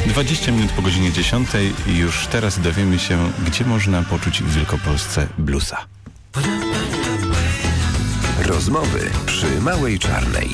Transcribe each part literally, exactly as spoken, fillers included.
dwadzieścia minut po godzinie dziesiątej i już teraz dowiemy się, gdzie można poczuć w Wielkopolsce bluesa. Rozmowy przy Małej Czarnej.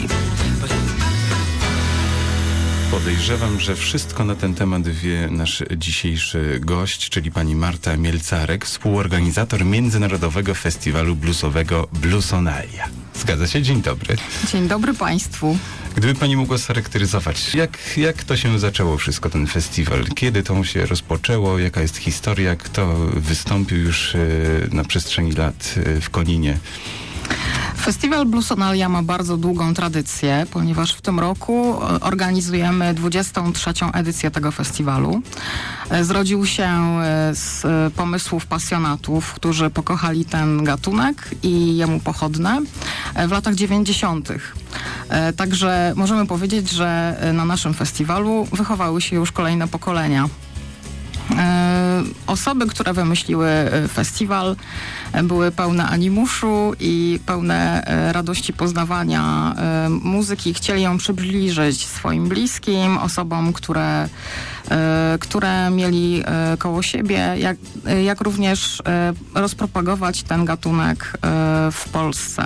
Podejrzewam, że wszystko na ten temat wie nasz dzisiejszy gość, czyli pani Marta Mielcarek, współorganizator Międzynarodowego Festiwalu Bluesowego Bluesonalia. Zgadza się? Dzień dobry. Dzień dobry Państwu. Gdyby pani mogła scharakteryzować, jak, jak to się zaczęło wszystko, ten festiwal? Kiedy to się rozpoczęło? Jaka jest historia? Kto wystąpił już na przestrzeni lat w Koninie? Festiwal Bluesonalia ma bardzo długą tradycję, ponieważ w tym roku organizujemy dwudziestą trzecią edycję tego festiwalu. Zrodził się z pomysłów pasjonatów, którzy pokochali ten gatunek i jemu pochodne w latach dziewięćdziesiątych. Także możemy powiedzieć, że na naszym festiwalu wychowały się już kolejne pokolenia. Osoby, które wymyśliły festiwal, były pełne animuszu i pełne radości poznawania muzyki. Chcieli ją przybliżyć swoim bliskim, osobom, które, które mieli koło siebie, jak, jak również rozpropagować ten gatunek w Polsce.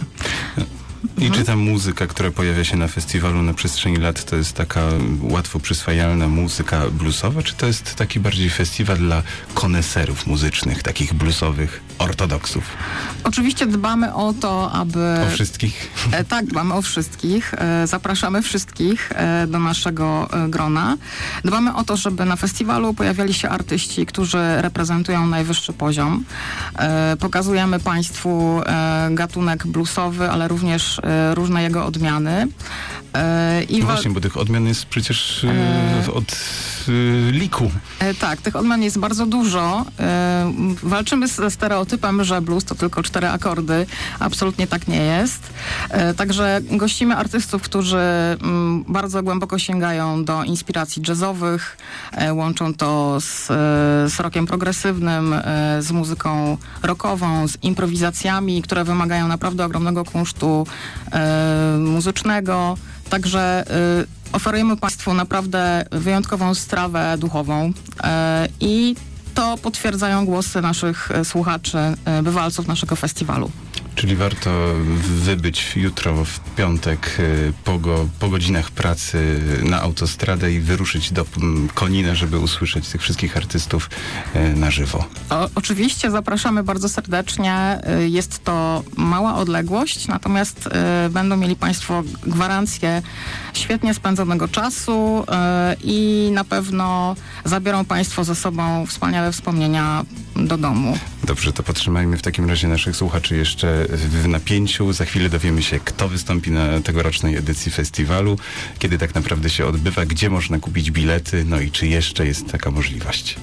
I czy ta muzyka, która pojawia się na festiwalu na przestrzeni lat, to jest taka łatwo przyswajalna muzyka bluesowa, czy to jest taki bardziej festiwal dla koneserów muzycznych, takich bluesowych ortodoksów? Oczywiście dbamy o to, aby... O wszystkich? E, tak, dbamy o wszystkich. E, zapraszamy wszystkich e, do naszego e, grona. Dbamy o to, żeby na festiwalu pojawiali się artyści, którzy reprezentują najwyższy poziom. E, pokazujemy Państwu e, gatunek bluesowy, ale również e, różne jego odmiany. E, i no właśnie, bo tych odmian jest przecież e, od e, liku. E, tak, tych odmian jest bardzo dużo. E, walczymy ze stereotypem, że blues to tylko cztery akordy. Absolutnie tak nie jest. E, także gościmy artystów, którzy m, bardzo głęboko sięgają do inspiracji jazzowych, e, łączą to z, e, z rockiem progresywnym, e, z muzyką rockową, z improwizacjami, które wymagają naprawdę ogromnego kunsztu e, muzycznego. Także y, oferujemy Państwu naprawdę wyjątkową strawę duchową e, i to potwierdzają głosy naszych słuchaczy, y, bywalców naszego festiwalu. Czyli warto wybyć jutro w piątek po, go, po godzinach pracy na autostradę i wyruszyć do Konina, żeby usłyszeć tych wszystkich artystów na żywo. O, oczywiście zapraszamy bardzo serdecznie. Jest to mała odległość, natomiast y, będą mieli Państwo gwarancję świetnie spędzonego czasu y, i na pewno zabiorą Państwo ze sobą wspaniałe wspomnienia do domu. Dobrze, to podtrzymajmy w takim razie naszych słuchaczy jeszcze w napięciu. Za chwilę dowiemy się, kto wystąpi na tegorocznej edycji festiwalu, kiedy tak naprawdę się odbywa, gdzie można kupić bilety, no i czy jeszcze jest taka możliwość.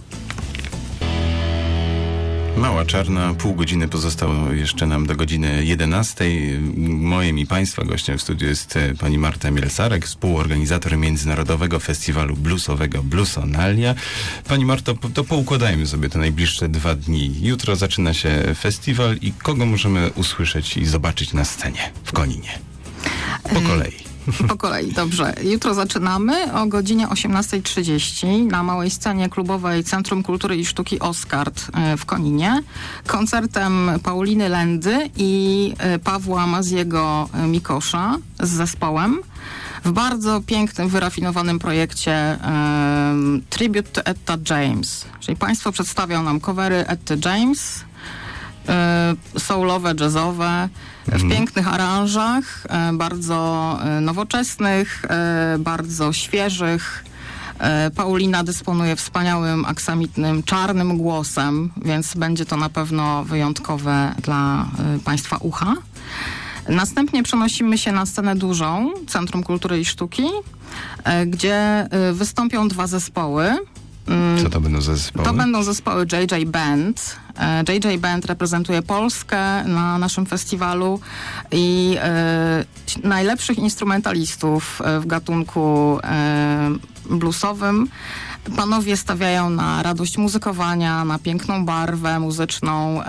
Mała Czarna, pół godziny pozostało jeszcze nam do godziny jedenastej. Moim i Państwa gościem w studiu jest pani Marta Mielcarek, współorganizator Międzynarodowego Festiwalu Bluesowego Bluesonalia. Pani Marto, to poukładajmy sobie te najbliższe dwa dni. Jutro zaczyna się festiwal i kogo możemy usłyszeć i zobaczyć na scenie w Koninie? Po kolei. Po kolei, dobrze. Jutro zaczynamy o godzinie osiemnasta trzydzieści na małej scenie klubowej Centrum Kultury i Sztuki Oskard w Koninie. Koncertem Pauliny Lendy i Pawła Maziego Mikosza z zespołem. W bardzo pięknym, wyrafinowanym projekcie um, Tribute to Etta James. Czyli Państwo przedstawią nam covery Etty James, y, soulowe, jazzowe, w pięknych aranżach, bardzo nowoczesnych, bardzo świeżych. Paulina dysponuje wspaniałym, aksamitnym, czarnym głosem, więc będzie to na pewno wyjątkowe dla Państwa ucha. Następnie przenosimy się na scenę dużą, Centrum Kultury i Sztuki, gdzie wystąpią dwa zespoły. Co to będą za zespoły? To będą zespoły J J Band. J J Band reprezentuje Polskę na naszym festiwalu i e, najlepszych instrumentalistów w gatunku e, bluesowym. Panowie stawiają na radość muzykowania, na piękną barwę muzyczną.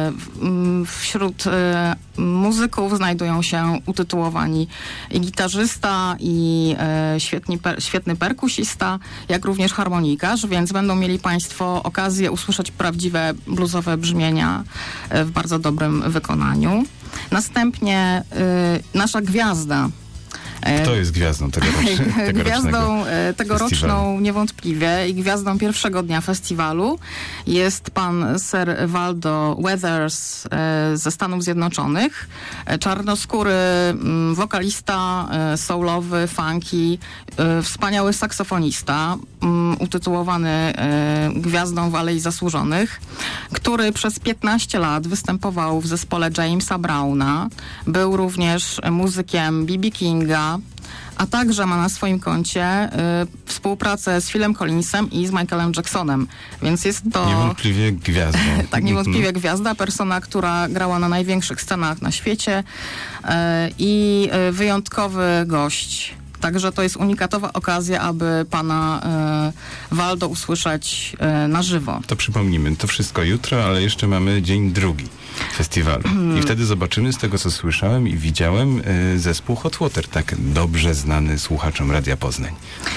Wśród muzyków znajdują się utytułowani i gitarzysta, i świetni, świetny perkusista, jak również harmonikarz, więc będą mieli państwo okazję usłyszeć prawdziwe bluesowe brzmienia w bardzo dobrym wykonaniu. Następnie nasza gwiazda. Kto jest gwiazdą tegorocznego Gwiazdą tegoroczną niewątpliwie i gwiazdą pierwszego dnia festiwalu jest pan Sir Waldo Weathers ze Stanów Zjednoczonych. Czarnoskóry wokalista soulowy, funky, wspaniały saksofonista, utytułowany Gwiazdą w Alei Zasłużonych, który przez piętnaście lat występował w zespole Jamesa Browna. Był również muzykiem B B Kinga, a także ma na swoim koncie y, współpracę z Philem Collinsem i z Michaelem Jacksonem, więc jest to... Niewątpliwie gwiazda. Tak, niewątpliwie gwiazda, persona, która grała na największych scenach na świecie y, i y, wyjątkowy gość. Także to jest unikatowa okazja, aby pana y, Waldo usłyszeć y, na żywo. To przypomnimy, to wszystko jutro, ale jeszcze mamy dzień drugi festiwalu. Hmm. I wtedy zobaczymy, z tego co słyszałem i widziałem, y, zespół Hot Water, tak dobrze znany słuchaczom Radia Poznań.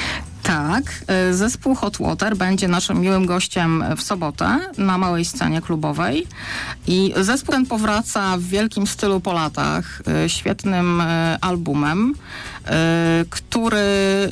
Tak, zespół Hot Water będzie naszym miłym gościem w sobotę na małej scenie klubowej i zespół ten powraca w wielkim stylu po latach, świetnym albumem, który,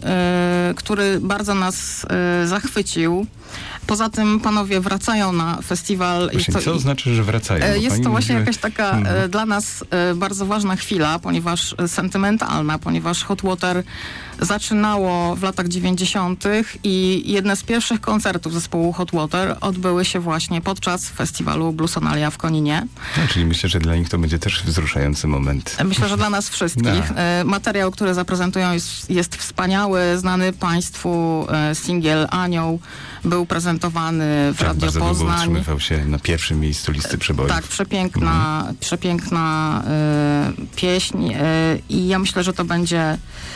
który bardzo nas zachwycił. Poza tym panowie wracają na festiwal. Właśnie, to, co znaczy, że wracają? Jest to właśnie mówi, jakaś taka hmm. dla nas bardzo ważna chwila, ponieważ sentymentalna, ponieważ Hot Water zaczynało w latach dziewięćdziesiątych i jedne z pierwszych koncertów zespołu Hot Water odbyły się właśnie podczas festiwalu Bluesonalia w Koninie. No, czyli myślę, że dla nich to będzie też wzruszający moment. Myślę, że dla nas wszystkich. No. Materiał, który zaprezentują jest, jest wspaniały, znany państwu singiel Anioł był prezentowany w tak, Radio bardzo Poznań. Długo utrzymywał się na pierwszym miejscu listy przebojów. Tak, przepiękna, mhm. przepiękna y, pieśń y, i ja myślę, że to będzie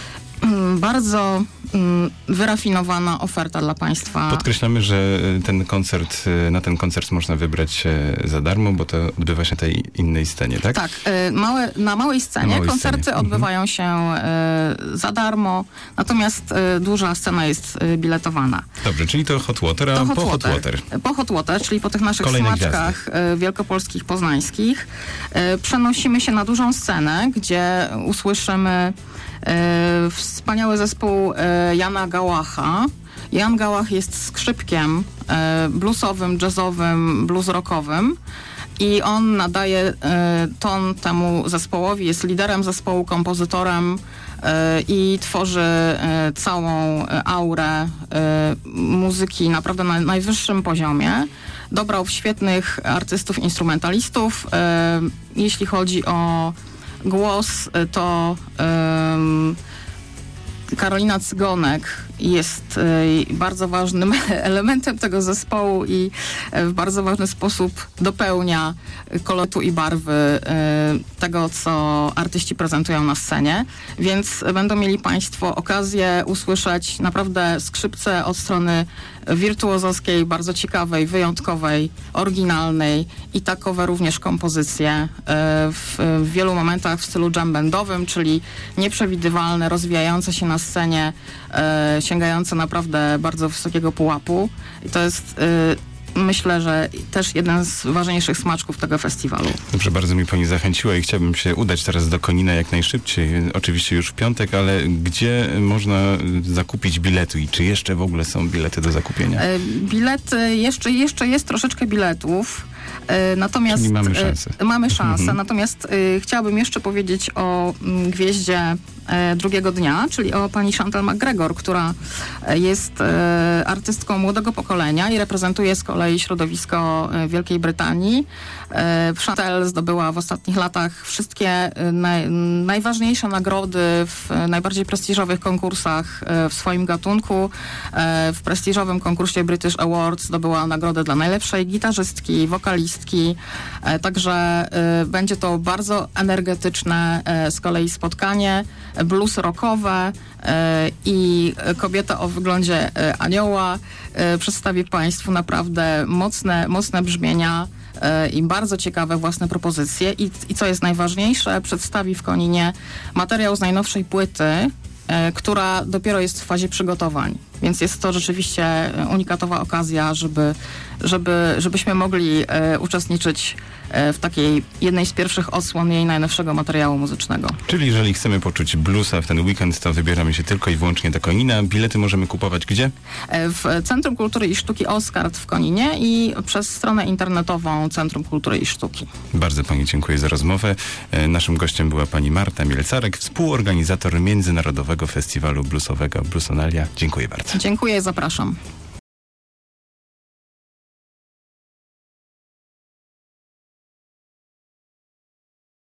y, bardzo y, wyrafinowana oferta dla państwa. Podkreślamy, że ten koncert, na ten koncert można wybrać się za darmo, bo to odbywa się na tej innej scenie, tak? Tak, y, małe, na małej scenie na małej koncerty scenie. odbywają mhm. się y, za darmo, natomiast y, duża scena jest y, biletowana. Dobrze, czyli to Hot Water, a to po Hot Hot Water. Water. Po Hot Water, czyli po tych naszych Kolejne smaczkach y, wielkopolskich, poznańskich, y, przenosimy się na dużą scenę, gdzie usłyszymy y, wspaniały zespół y, Jana Gałacha. Jan Gałach jest skrzypkiem y, bluesowym, jazzowym, blues rockowym i on nadaje y, ton temu zespołowi, jest liderem zespołu, kompozytorem y, i tworzy y, całą y, aurę y, muzyki naprawdę na najwyższym poziomie. Dobrał świetnych artystów, instrumentalistów. Y, jeśli chodzi o głos, y, to y, Karolina Cygonek jest y, bardzo ważnym elementem tego zespołu i y, w bardzo ważny sposób dopełnia kolorytu i barwy y, tego, co artyści prezentują na scenie, więc będą mieli państwo okazję usłyszeć naprawdę skrzypce od strony wirtuozowskiej, bardzo ciekawej, wyjątkowej, oryginalnej i takowe również kompozycje y, w, w wielu momentach w stylu jam bandowym, czyli nieprzewidywalne, rozwijające się na scenie, y, sięgające naprawdę bardzo wysokiego pułapu. I to jest, y, myślę, że też jeden z ważniejszych smaczków tego festiwalu. Dobrze, bardzo mi pani zachęciła i chciałbym się udać teraz do Konina jak najszybciej. Oczywiście już w piątek, ale gdzie można zakupić bilety i czy jeszcze w ogóle są bilety do zakupienia? Y, bilety, jeszcze, jeszcze jest troszeczkę biletów. Y, natomiast Czyli mamy szansę. Y, mamy szansę, Mhm. natomiast y, chciałabym jeszcze powiedzieć o mm, gwieździe y, drugiego dnia, czyli o pani Chantal McGregor, która y, jest y, artystką młodego pokolenia i reprezentuje z kolei środowisko y, Wielkiej Brytanii. Y, Chantal zdobyła w ostatnich latach wszystkie y, naj, najważniejsze nagrody w y, najbardziej prestiżowych konkursach y, w swoim gatunku. Y, w prestiżowym konkursie British Awards zdobyła nagrodę dla najlepszej gitarzystki, wokalistki, wokalistki. E, także e, będzie to bardzo energetyczne e, z kolei spotkanie, blues rockowe e, i kobieta o wyglądzie e, anioła e, przedstawi Państwu naprawdę mocne, mocne brzmienia e, i bardzo ciekawe własne propozycje. I, I co jest najważniejsze, przedstawi w Koninie materiał z najnowszej płyty, e, która dopiero jest w fazie przygotowań. Więc jest to rzeczywiście unikatowa okazja, żeby, żeby, żebyśmy mogli e, uczestniczyć e, w takiej jednej z pierwszych odsłon jej najnowszego materiału muzycznego. Czyli jeżeli chcemy poczuć bluesa w ten weekend, to wybieramy się tylko i wyłącznie do Konina. Bilety możemy kupować gdzie? E, w Centrum Kultury i Sztuki Oskard w Koninie i przez stronę internetową Centrum Kultury i Sztuki. Bardzo Pani dziękuję za rozmowę. E, naszym gościem była Pani Marta Mielcarek, współorganizator Międzynarodowego Festiwalu Bluesowego Bluesonalia. Dziękuję bardzo. Dziękuję, zapraszam.